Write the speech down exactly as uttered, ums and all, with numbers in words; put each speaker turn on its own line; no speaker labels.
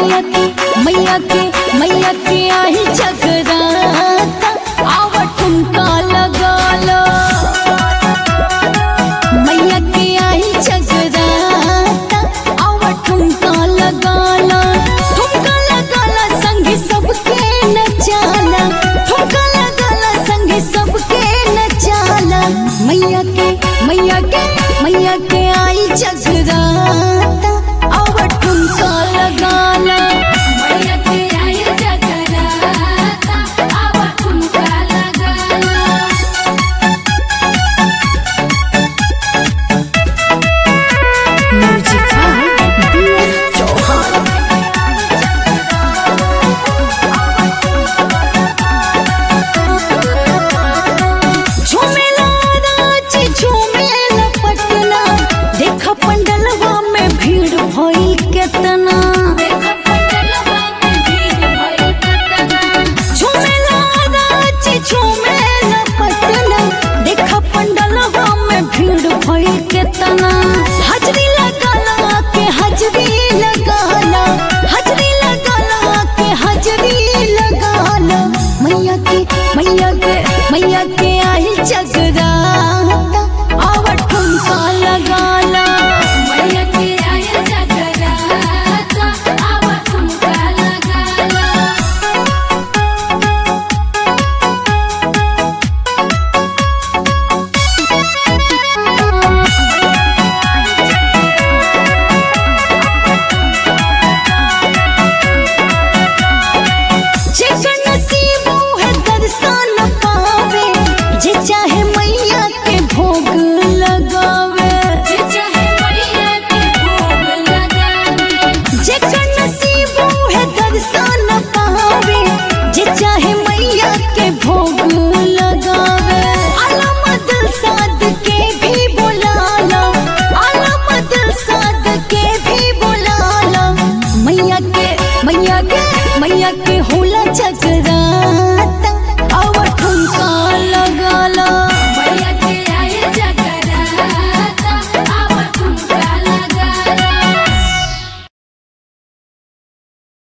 मैया के मैया के मैया के आई जगराता आवा ठुमका लगा लो। मैया के आई जगराता आवा ठुमका लगा लो। ठुमका लगा लो संगी सबके नचाला, ठुमका लगा लो संगी सबके नचाला। मैया के मैया के मैया के आई जगराता आवा ठुमका लगा लो।
मैया के आई जगराता आवा ठुमका लगा लो।
Music by B S Chauhan. झूमेला रांची झूमेला पटना, देखा पंडलवा में भीड़ भइल केतना।
देखो पंडलवा में भीड़ भइल केतना।
झूमेला रांची झूमेला पटना, देखा पंडलवा में भीड़ भइल केतना। हाजरी लगाला के हाजरी लगाला, हाजरी लगाला के हाजरी लगाला। मैया के मैया के मैया के आई जगरा